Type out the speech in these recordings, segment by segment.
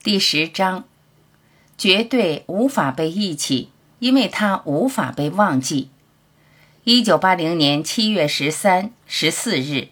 第10章，绝对无法被忆起，因为它无法被忘记。1980年7月13、14日。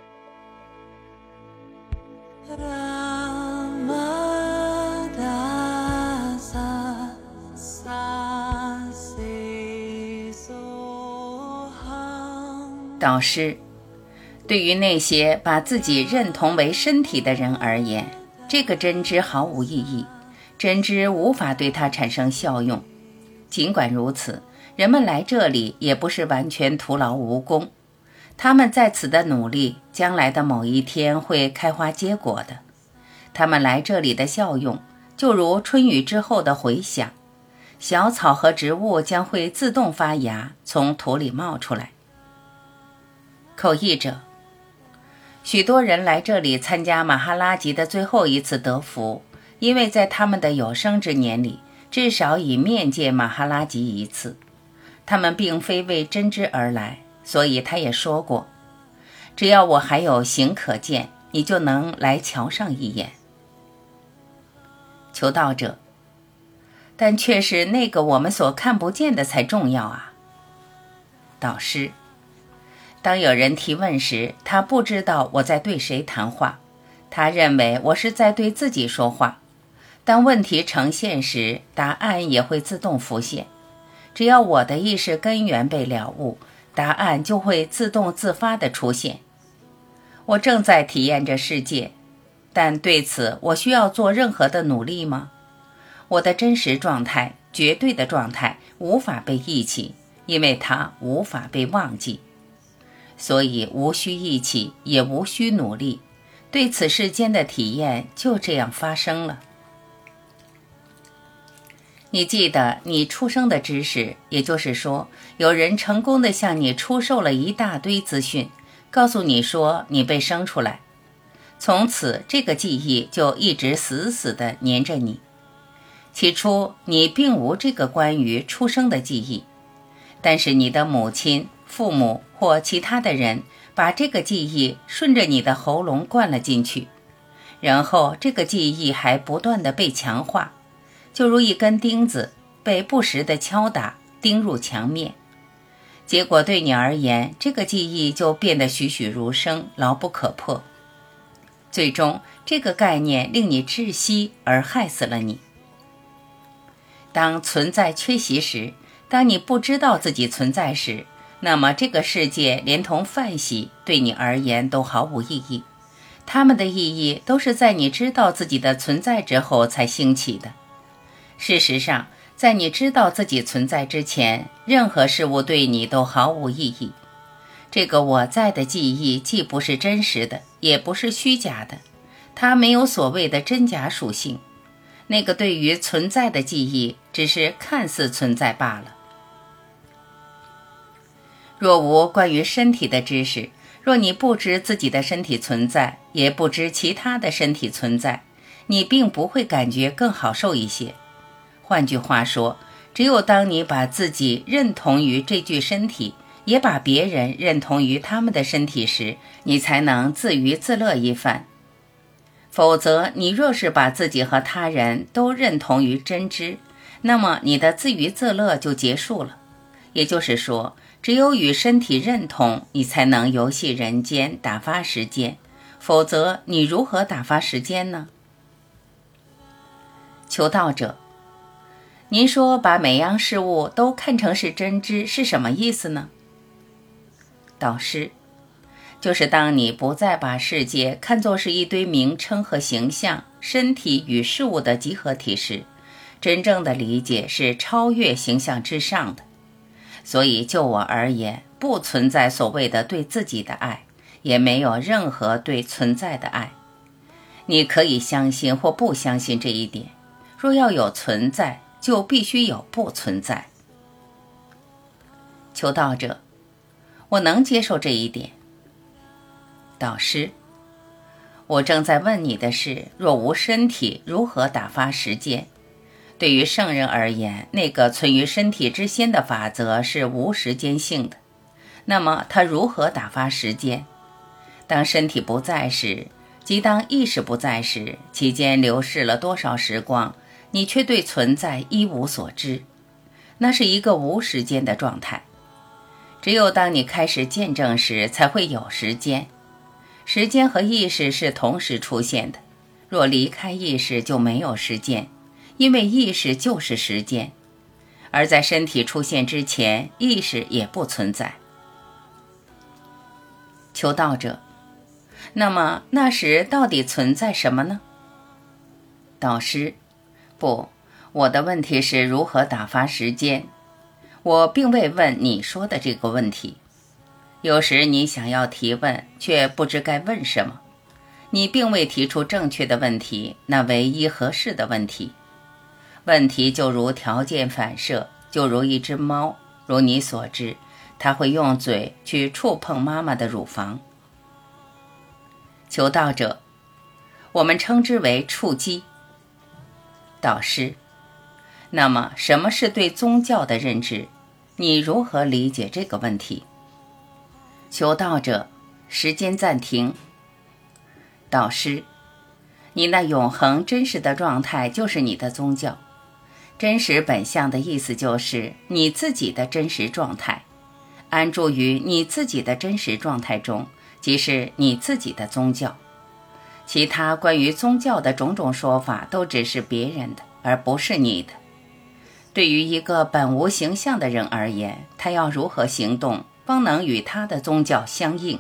导师，对于那些把自己认同为身体的人而言，这个真知毫无意义，真知无法对它产生效用。尽管如此，人们来这里也不是完全徒劳无功，他们在此的努力，将来的某一天会开花结果的。他们来这里的效用，就如春雨之后的回响，小草和植物将会自动发芽，从土里冒出来。口译者，许多人来这里参加马哈拉吉的最后一次得福，因为在他们的有生之年里，至少已面见马哈拉吉一次。他们并非为真知而来，所以他也说过，只要我还有形可见，你就能来瞧上一眼。求道者，但却是那个我们所看不见的才重要啊。导师，当有人提问时，他不知道我在对谁谈话，他认为我是在对自己说话。当问题呈现时，答案也会自动浮现。只要我的意识根源被了悟，答案就会自动自发地出现。我正在体验着世界，但对此我需要做任何的努力吗？我的真实状态，绝对的状态，无法被忆起，因为它无法被忘记。所以无需忆起，也无需努力，对此世间的体验就这样发生了。你记得你出生的知识，也就是说，有人成功地向你出售了一大堆资讯，告诉你说你被生出来。从此这个记忆就一直死死地黏着你。起初你并无这个关于出生的记忆，但是你的母亲、父母或其他的人把这个记忆顺着你的喉咙灌了进去，然后这个记忆还不断地被强化，就如一根钉子被不时地敲打，钉入墙面。结果对你而言，这个记忆就变得栩栩如生，牢不可破。最终，这个概念令你窒息而害死了你。当存在缺席时，当你不知道自己存在时，那么这个世界连同饭席对你而言都毫无意义，它们的意义都是在你知道自己的存在之后才兴起的。事实上，在你知道自己存在之前，任何事物对你都毫无意义。这个我在的记忆既不是真实的，也不是虚假的，它没有所谓的真假属性。那个对于存在的记忆，只是看似存在罢了。若无关于身体的知识，若你不知自己的身体存在，也不知其他的身体存在，你并不会感觉更好受一些。换句话说，只有当你把自己认同于这具身体，也把别人认同于他们的身体时，你才能自娱自乐一番。否则，你若是把自己和他人都认同于真知，那么你的自娱自乐就结束了。也就是说，只有与身体认同，你才能游戏人间，打发时间，否则你如何打发时间呢？求道者，您说把每样事物都看成是真知是什么意思呢？导师，就是当你不再把世界看作是一堆名称和形象、身体与事物的集合体时，真正的理解是超越形象之上的。所以就我而言，不存在所谓的对自己的爱，也没有任何对存在的爱。你可以相信或不相信这一点，若要有存在，就必须有不存在。求道者，我能接受这一点。导师，我正在问你的是，若无身体，如何打发时间？对于圣人而言，那个存于身体之先的法则是无时间性的。那么他如何打发时间？当身体不在时， 即当意识不在时，期间流逝了多少时光，你却对存在一无所知，那是一个无时间的状态。只有当你开始见证时，才会有时间。时间和意识是同时出现的，若离开意识就没有时间，因为意识就是时间。而在身体出现之前，意识也不存在。求道者：那么那时到底存在什么呢？导师：不，我的问题是如何打发时间。我并未问你说的这个问题。有时你想要提问，却不知该问什么。你并未提出正确的问题，那唯一合适的问题。问题就如条件反射，就如一只猫，如你所知，它会用嘴去触碰妈妈的乳房。求道者：我们称之为触击。导师：那么什么是对宗教的认知？你如何理解这个问题？求道者：时间暂停。导师：你那永恒真实的状态就是你的宗教。真实本相的意思就是你自己的真实状态，安住于你自己的真实状态中，即是你自己的宗教。其他关于宗教的种种说法都只是别人的，而不是你的。对于一个本无形象的人而言，他要如何行动，方能与他的宗教相应？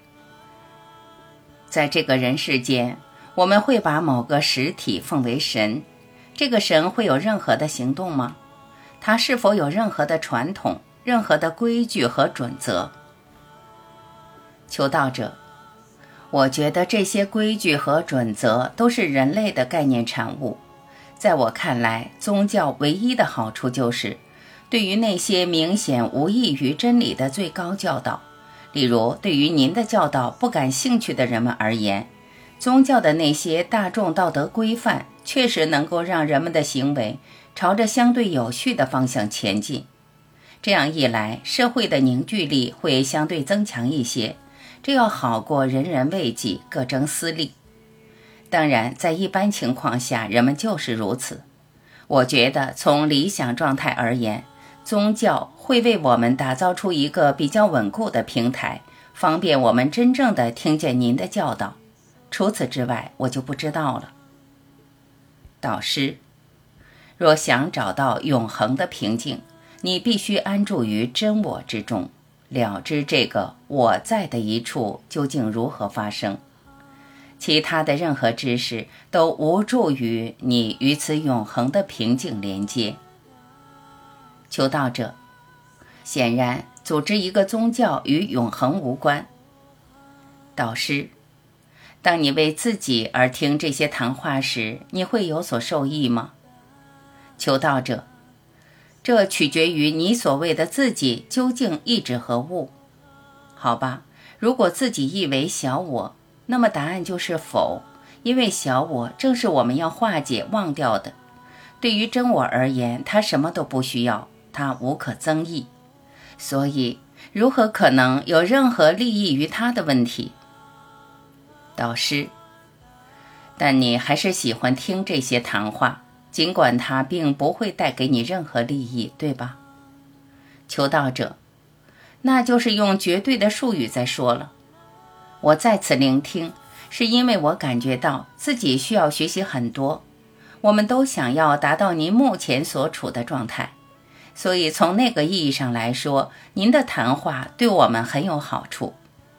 在这个人世间，我们会把某个实体奉为神，这个神会有任何的行动吗？他是否有任何的传统、任何的规矩和准则？求道者：我觉得这些规矩和准则都是人类的概念产物。在我看来，宗教唯一的好处就是，对于那些明显无异于真理的最高教导，例如对于您的教导不感兴趣的人们而言，宗教的那些大众道德规范确实能够让人们的行为朝着相对有序的方向前进。这样一来，社会的凝聚力会相对增强一些，这要好过人人为己，各争私利。当然，在一般情况下，人们就是如此。我觉得从理想状态而言，宗教会为我们打造出一个比较稳固的平台，方便我们真正的听见您的教导。除此之外，我就不知道了。导师：若想找到永恒的平静，你必须安住于真我之中，了知这个我在的一处究竟如何发生。其他的任何知识都无助于你与此永恒的平静连接。求道者：显然，组织一个宗教与永恒无关。导师：当你为自己而听这些谈话时，你会有所受益吗？求道者：这取决于你所谓的自己究竟意指何物。好吧，如果自己意为小我，那么答案就是否，因为小我正是我们要化解忘掉的。对于真我而言，它什么都不需要，它无可增益，所以如何可能有任何利益于它的问题？导师：但你还是喜欢听这些谈话，尽管它并不会带给你任何利益，对吧？求道者：那就是用绝对的术语在说了。我在此聆听，是因为我感觉到自己需要学习很多。我们都想要达到您目前所处的状态，所以从那个意义上来说，您的谈话对我们很有好处。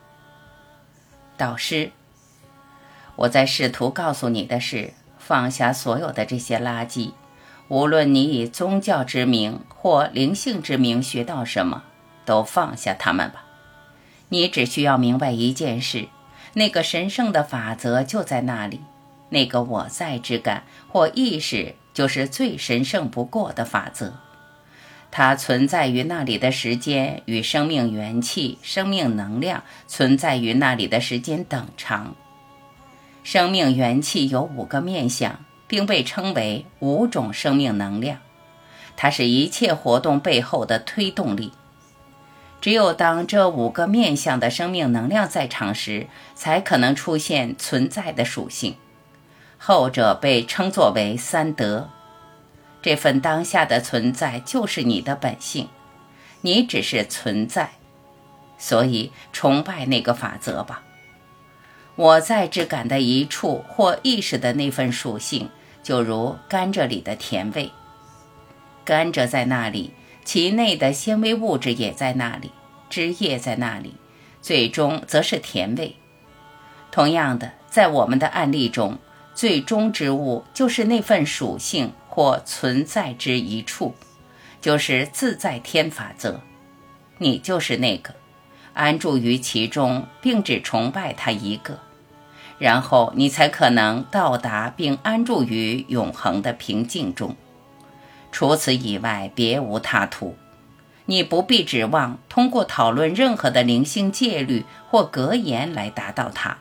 导师：我在试图告诉你的是，放下所有的这些垃圾，无论你以宗教之名或灵性之名学到什么，都放下它们吧。你只需要明白一件事，那个神圣的法则就在那里，那个我在之感或意识就是最神圣不过的法则。它存在于那里的时间与生命元气、生命能量存在于那里的时间等长。生命元气有5个面向，并被称为5种生命能量，它是一切活动背后的推动力。 只有当这5个面向的生命能量在场时，才可能出现存在的属性。后者被称作为三德。这份当下的存在就是你的本性，你只是存在，所以崇拜那个法则吧。我在之感的一处或意识的那份属性，就如甘蔗里的甜味。甘蔗在那里，其内的纤维物质也在那里，枝叶在那里，最终则是甜味。同样的，在我们的案例中，最终之物就是那份属性或存在之一处，就是自在天法则。你就是那个，安住于其中，并只崇拜它一个，然后你才可能到达并安住于永恒的平静中。除此以外，别无他途。你不必指望通过讨论任何的灵性戒律或格言来达到它。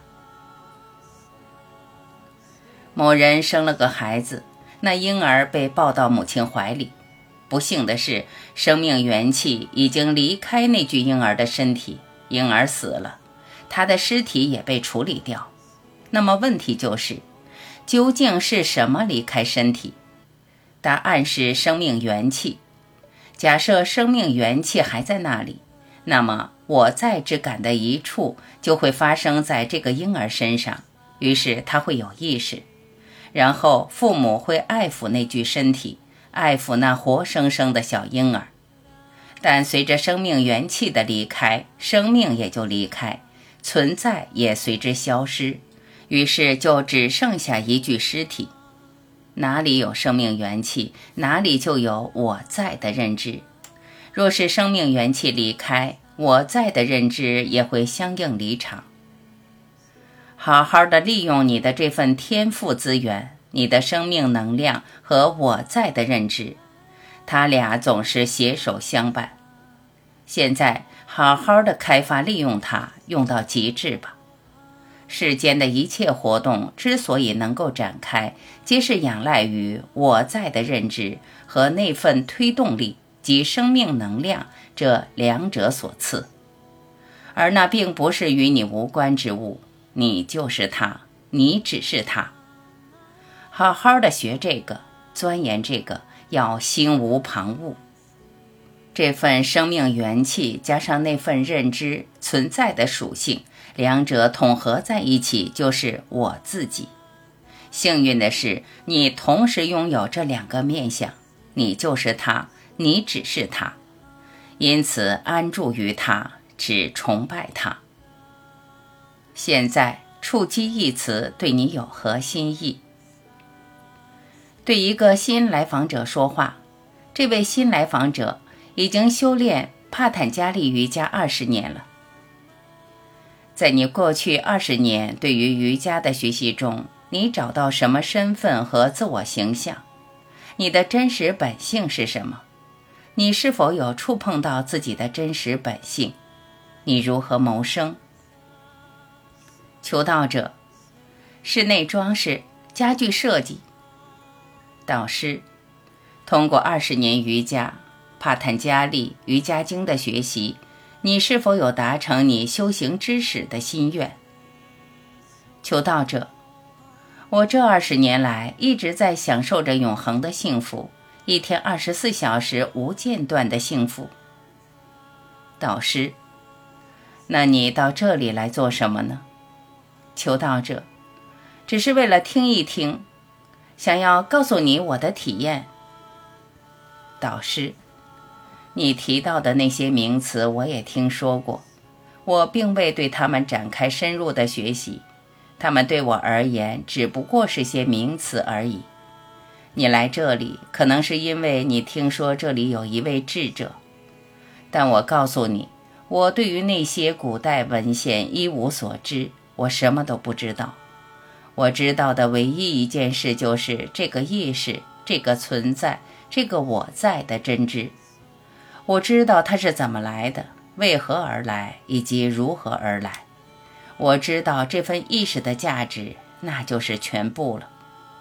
某人生了个孩子，那婴儿被抱到母亲怀里。不幸的是，生命元气已经离开那具婴儿的身体，婴儿死了，他的尸体也被处理掉。那么问题就是，究竟是什么离开身体？答案是生命元气。假设生命元气还在那里，那么我在之感的一处就会发生在这个婴儿身上，于是他会有意识，然后父母会爱抚那具身体，爱抚那活生生的小婴儿。但随着生命元气的离开，生命也就离开，存在也随之消失，于是就只剩下一具尸体。哪里有生命元气，哪里就有我在的认知。若是生命元气离开，我在的认知也会相应离场。好好的利用你的这份天赋资源，你的生命能量和我在的认知，它俩总是携手相伴。现在好好的开发利用它，用到极致吧。世间的一切活动之所以能够展开，皆是仰赖于我在的认知和那份推动力及生命能量这两者所赐。而那并不是与你无关之物，你就是它，你只是它。好好的学这个，钻研这个，要心无旁骛。这份生命元气加上那份认知存在的属性，两者统合在一起就是我自己。幸运的是，你同时拥有这2个面向，你就是它，你只是它，因此安住于它，只崇拜它。现在触击一词对你有何心意？对一个新来访者说话，这位新来访者已经修炼帕坦加利瑜伽20年了。在你过去20年对于瑜伽的学习中，你找到什么身份和自我形象？你的真实本性是什么？你是否有触碰到自己的真实本性？你如何谋生？求道者：室内装饰、家具设计。导师：通过20年瑜伽、帕坦加利瑜伽经的学习，你是否有达成你修行之始的心愿？求道者：我这20年来一直在享受着永恒的幸福，一天24小时无间断的幸福。导师：那你到这里来做什么呢？求道者：只是为了听一听，想要告诉你我的体验。导师：你提到的那些名词我也听说过，我并未对他们展开深入的学习，他们对我而言只不过是些名词而已。你来这里可能是因为你听说这里有一位智者，但我告诉你，我对于那些古代文献一无所知，我什么都不知道。我知道的唯一一件事就是这个意识，这个存在，这个我在的真知。我知道它是怎么来的，为何而来，以及如何而来。我知道这份意识的价值，那就是全部了。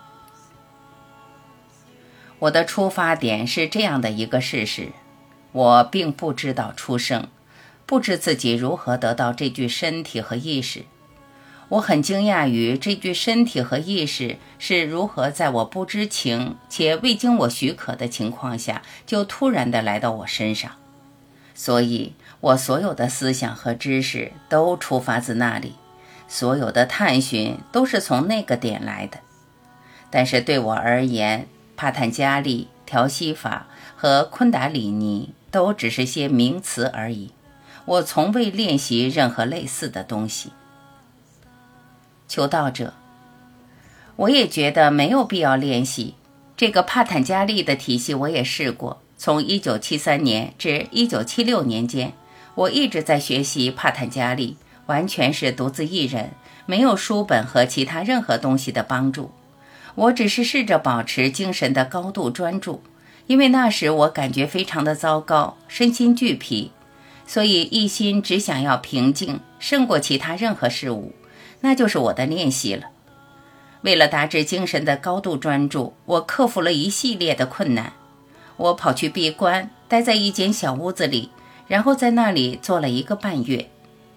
我的出发点是这样的一个事实：我并不知道出生， 不知自己如何得到这具身体和意识。我很惊讶于这具身体和意识是如何在我不知情且未经我许可的情况下，就突然地来到我身上。所以我所有的思想和知识都出发自那里，所有的探寻都是从那个点来的。但是对我而言，帕坦加利、调息法和昆达里尼都只是些名词而已，我从未练习任何类似的东西。求道者，我也觉得没有必要练习。这个帕坦加利的体系我也试过，从1973年至1976年间，我一直在学习帕坦加利，完全是独自一人，没有书本和其他任何东西的帮助。我只是试着保持精神的高度专注，因为那时我感觉非常的糟糕，身心俱疲，所以一心只想要平静，胜过其他任何事物。那就是我的练习了。为了达至精神的高度专注，我克服了一系列的困难。我跑去闭关，待在一间小屋子里，然后在那里坐了1个半月。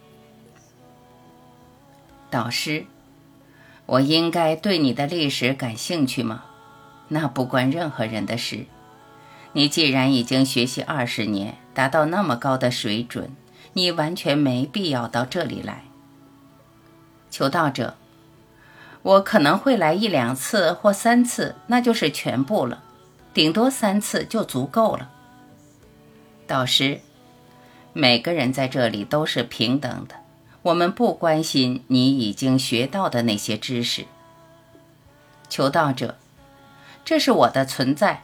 导师，我应该对你的历史感兴趣吗？那不关任何人的事。你既然已经学习20年，达到那么高的水准，你完全没必要到这里来。求道者，我可能会来1、2次或3次，那就是全部了，顶多3次就足够了。导师，每个人在这里都是平等的，我们不关心你已经学到的那些知识。求道者，这是我的存在。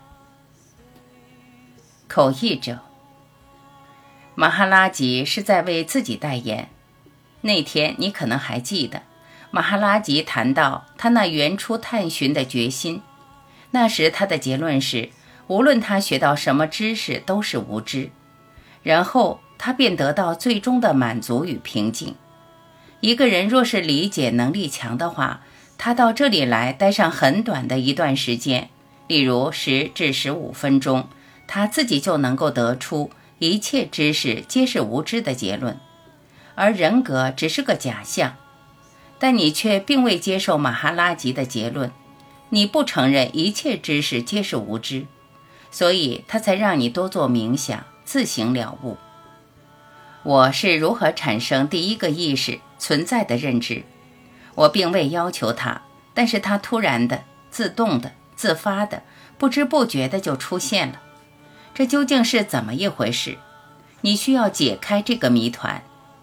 口译者，马哈拉吉是在为自己代言。那天你可能还记得，马哈拉吉谈到他那原初探寻的决心。那时他的结论是，无论他学到什么知识都是无知。然后他便得到最终的满足与平静。一个人若是理解能力强的话，他到这里来待上很短的一段时间，例如10至15分钟，他自己就能够得出一切知识皆是无知的结论。而人格只是个假象，但你却并未接受马哈拉吉的结论，你不承认一切知识皆是无知，所以他才让你多做冥想，自行了悟。我是如何产生第一个意识存在的认知？我并未要求它，但是它突然的、自动的、自发的、不知不觉的就出现了。这究竟是怎么一回事？你需要解开这个谜团。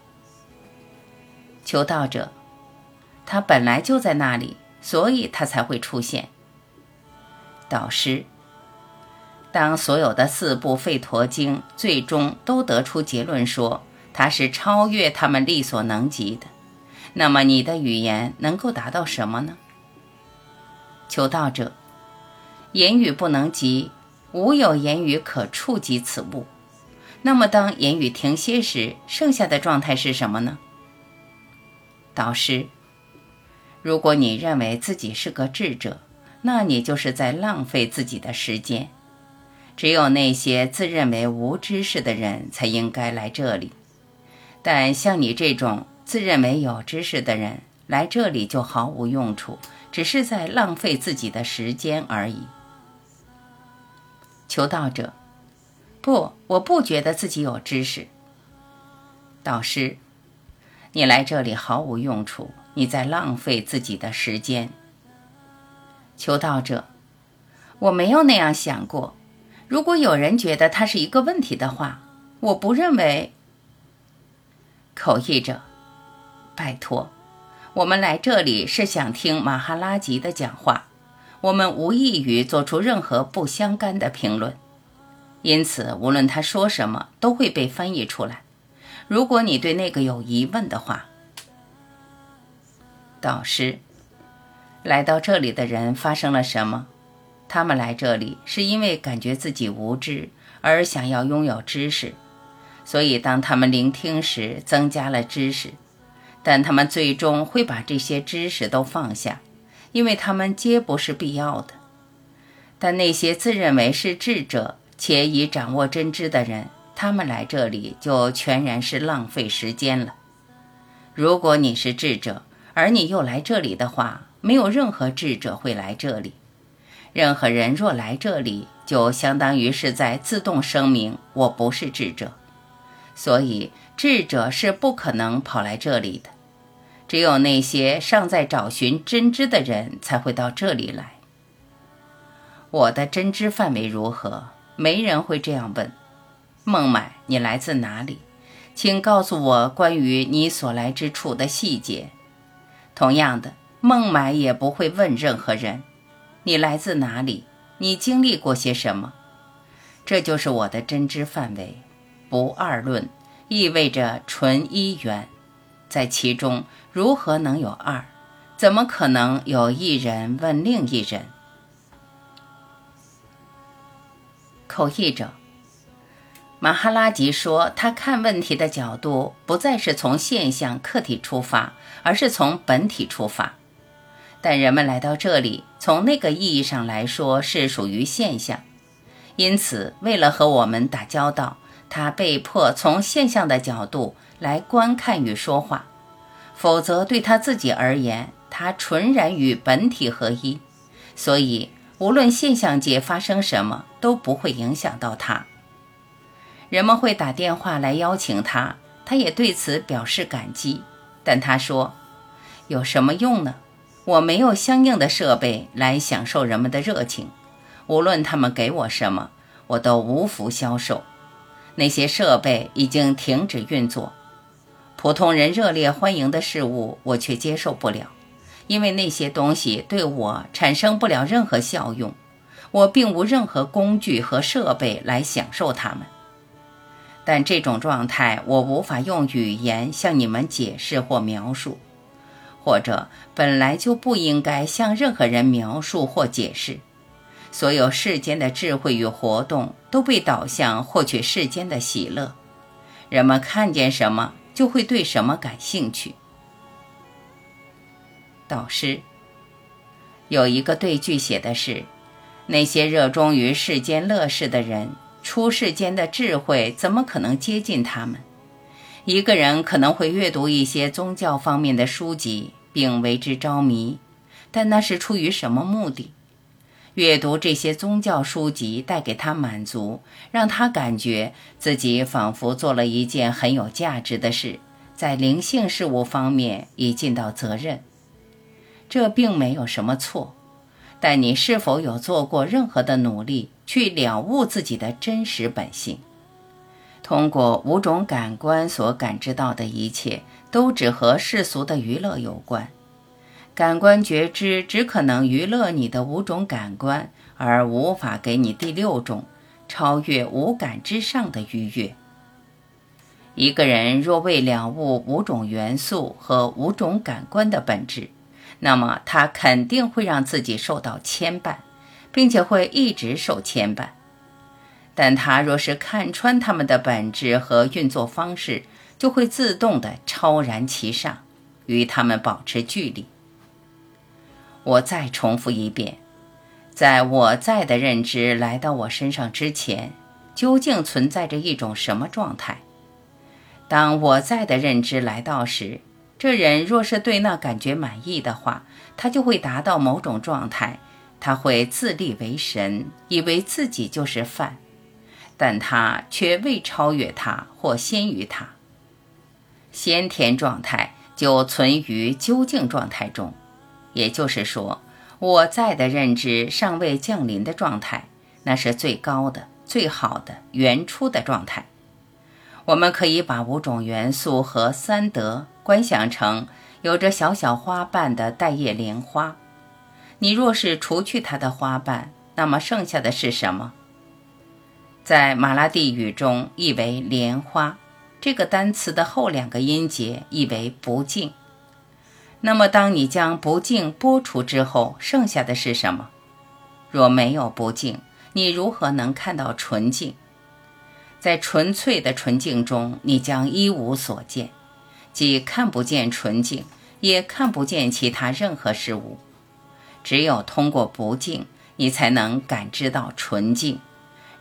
求道者，它本来就在那里，所以它才会出现。导师，当所有的4部吠陀经最终都得出结论说它是超越他们力所能及的，那么你的语言能够达到什么呢？求道者，言语不能及，无有言语可触及此物。那么当言语停歇时，剩下的状态是什么呢？导师，如果你认为自己是个智者，那你就是在浪费自己的时间。只有那些自认为无知识的人才应该来这里，但像你这种自认为有知识的人来这里就毫无用处，只是在浪费自己的时间而已。求道者，不，我不觉得自己有知识。导师，你来这里毫无用处，你在浪费自己的时间。求道者，我没有那样想过。如果有人觉得它是一个问题的话，我不认为。口译者，拜托，我们来这里是想听马哈拉吉的讲话，我们无异于做出任何不相干的评论，因此无论他说什么都会被翻译出来。如果你对那个有疑问的话。导师，来到这里的人发生了什么？他们来这里是因为感觉自己无知，而想要拥有知识，所以当他们聆听时增加了知识，但他们最终会把这些知识都放下，因为他们皆不是必要的。但那些自认为是智者且已掌握真知的人， 他们来这里就全然是浪费时间了。如果你是智者，而你又来这里的话，没有任何智者会来这里。任何人若来这里，就相当于是在自动声明我不是智者。所以智者是不可能跑来这里的，只有那些尚在找寻真知的人才会到这里来。我的真知范围如何？没人会这样问。孟买，你来自哪里？请告诉我关于你所来之处的细节。同样的，孟买也不会问任何人，你来自哪里？你经历过些什么？这就是我的真知范围。不二论意味着纯一元，在其中如何能有二？怎么可能有一人问另一人？口译者马哈拉吉说，他看问题的角度不再是从现象客体出发，而是从本体出发。但人们来到这里，从那个意义上来说是属于现象，因此为了和我们打交道，他被迫从现象的角度来观看与说话，否则对他自己而言，他纯然与本体合一，所以无论现象界发生什么都不会影响到他。人们会打电话来邀请他，他也对此表示感激，但他说，有什么用呢？我没有相应的设备来享受人们的热情，无论他们给我什么，我都无福消受。那些设备已经停止运作，普通人热烈欢迎的事物我却接受不了，因为那些东西对我产生不了任何效用，我并无任何工具和设备来享受它们。但这种状态我无法用语言向你们解释或描述，或者本来就不应该向任何人描述或解释。所有世间的智慧与活动都被导向获取世间的喜乐，人们看见什么就会对什么感兴趣。导师有一个对句写的是，那些热衷于世间乐事的人，出世间的智慧怎么可能接近他们？一个人可能会阅读一些宗教方面的书籍并为之着迷，但那是出于什么目的？阅读这些宗教书籍带给他满足，让他感觉自己仿佛做了一件很有价值的事，在灵性事物方面已尽到责任。这并没有什么错，但你是否有做过任何的努力去了悟自己的真实本性？通过五种感官所感知到的一切，都只和世俗的娱乐有关。感官觉知只可能娱乐你的五种感官，而无法给你第六种超越五感之上的愉悦。一个人若未了悟五种元素和五种感官的本质，那么他肯定会让自己受到牵绊，并且会一直受牵绊。但他若是看穿他们的本质和运作方式，就会自动地超然其上，与他们保持距离。我再重复一遍，在我在的认知来到我身上之前，究竟存在着一种什么状态？当我在的认知来到时，这人若是对那感觉满意的话，他就会达到某种状态，他会自立为神，以为自己就是梵，但他却未超越他或先于他。先天状态就存于究竟状态中，也就是说，我在的认知尚未降临的状态，那是最高的、最好的、原初的状态。我们可以把五种元素和三德观想成有着小小花瓣的带叶莲花。你若是除去它的花瓣，那么剩下的是什么？在马拉地语中译为莲花，这个单词的后两个音节译为不净。那么当你将不净剥除之后，剩下的是什么？若没有不净，你如何能看到纯净？在纯粹的纯净中，你将一无所见，既看不见纯净，也看不见其他任何事物。只有通过不净，你才能感知到纯净，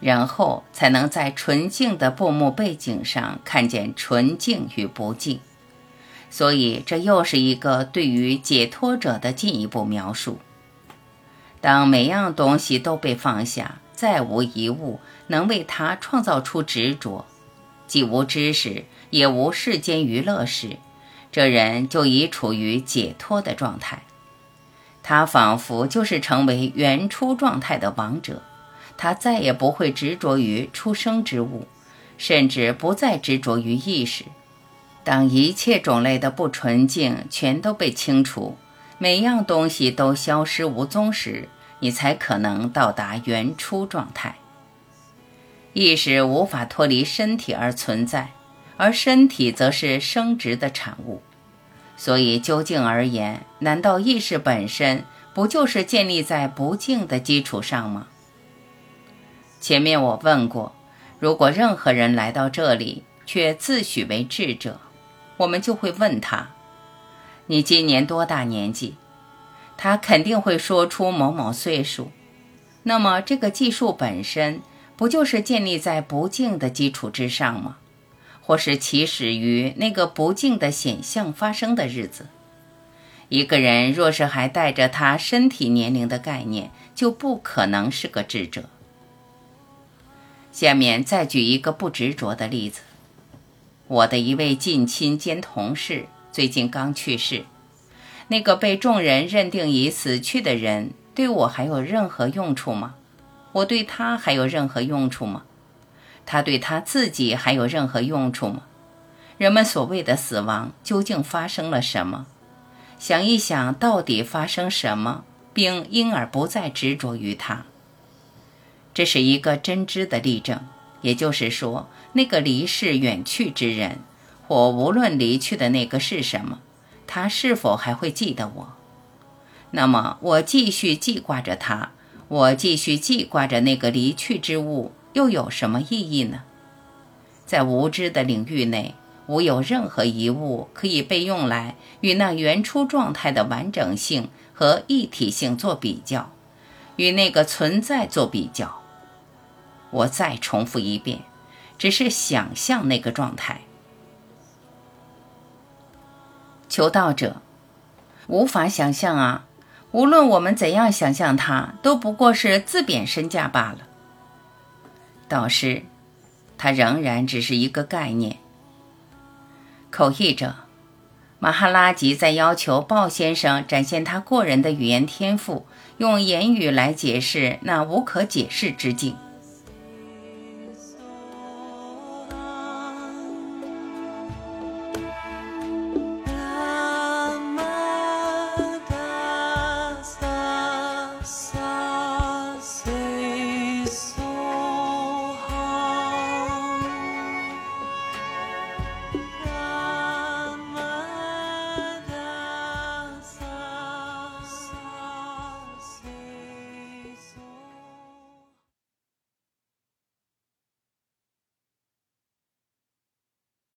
然后才能在纯净的布幕背景上看见纯净与不净。所以这又是一个对于解脱者的进一步描述。当每样东西都被放下，再无一物能为它创造出执着，既无知识也无世间娱乐时，这人就已处于解脱的状态。他仿佛就是成为原初状态的王者，他再也不会执着于出生之物，甚至不再执着于意识。当一切种类的不纯净全都被清除，每样东西都消失无踪时，你才可能到达原初状态。意识无法脱离身体而存在，而身体则是生殖的产物。所以究竟而言，难道意识本身不就是建立在不净的基础上吗？前面我问过，如果任何人来到这里却自诩为智者，我们就会问他，你今年多大年纪？他肯定会说出某某岁数。那么这个计数本身不就是建立在不净的基础之上吗？或是起始于那个不净的显象发生的日子？一个人若是还带着他身体年龄的概念，就不可能是个智者。下面再举一个不执着的例子。我的一位近亲兼同事最近刚去世，那个被众人认定已死去的人对我还有任何用处吗？我对他还有任何用处吗？他对他自己还有任何用处吗？人们所谓的死亡究竟发生了什么？想一想到底发生什么，并因而不再执着于它。这是一个真知的例证，也就是说，那个离世远去之人，或无论离去的那个是什么，他是否还会记得我？那么我继续记挂着他，我继续记挂着那个离去之物，又有什么意义呢？在无知的领域内，无有任何一物可以被用来与那原初状态的完整性和一体性做比较，与那个存在做比较。我再重复一遍，只是想象那个状态。求道者，无法想象啊，无论我们怎样想象它，都不过是自贬身价罢了。导师，它仍然只是一个概念。口译者，马哈拉吉在要求鲍先生展现他过人的语言天赋，用言语来解释那无可解释之境。